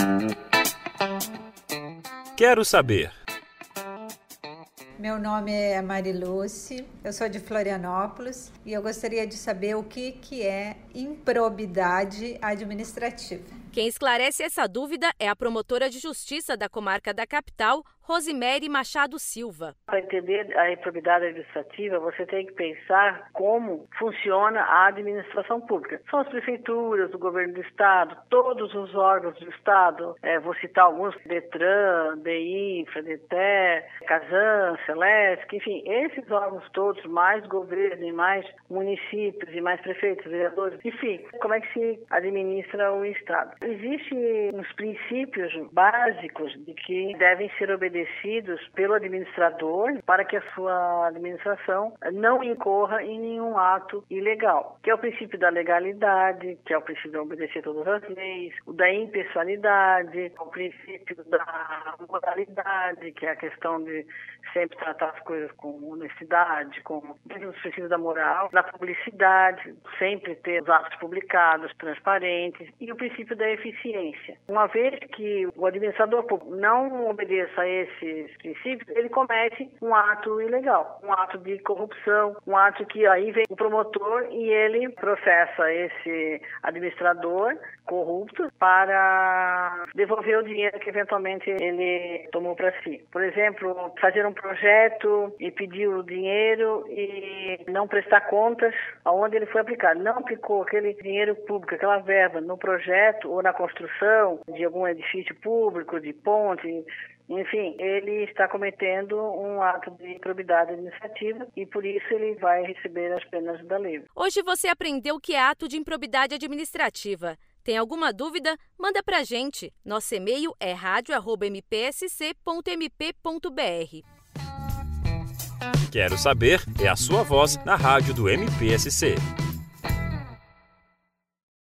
Quero saber. Meu nome é Mariluce, eu sou de Florianópolis e eu gostaria de saber o que é improbidade administrativa. Quem esclarece essa dúvida é a promotora de justiça da comarca da capital, Rosimere Machado Silva. Para entender a improbidade administrativa, você tem que pensar como funciona a administração pública. São as prefeituras, o governo do estado, todos os órgãos do estado, vou citar alguns, Detran, DEINFRA, DETER, CASAN, CELESC, enfim, esses órgãos todos, mais governo e mais municípios e mais prefeitos, vereadores, enfim, como é que se administra o estado? Existem uns princípios básicos de que devem ser obedecidos pelo administrador para que a sua administração não incorra em nenhum ato ilegal, que é o princípio da legalidade, que é o princípio de obedecer todas as leis, o da impessoalidade, o princípio da moralidade, que é a questão de sempre tratar as coisas com honestidade, com dentro dos princípios da moral, da publicidade, sempre ter os atos publicados, transparentes, e o princípio da eficiência. Uma vez que o administrador público não obedeça a esses princípios, ele comete um ato ilegal, um ato de corrupção, um ato que aí vem o promotor e ele processa esse administrador corrupto para devolver o dinheiro que eventualmente ele tomou para si. Por exemplo, fazer um projeto e pedir o dinheiro e não prestar contas aonde ele foi aplicado. Não aplicou aquele dinheiro público, aquela verba no projeto ou na construção de algum edifício público, de ponte, enfim, ele está cometendo um ato de improbidade administrativa e por isso ele vai receber as penas da lei. Hoje você aprendeu o que é ato de improbidade administrativa. Tem alguma dúvida? Manda pra gente. Nosso e-mail é radio@mpsc.mp.br. Quero saber é a sua voz na rádio do MPSC.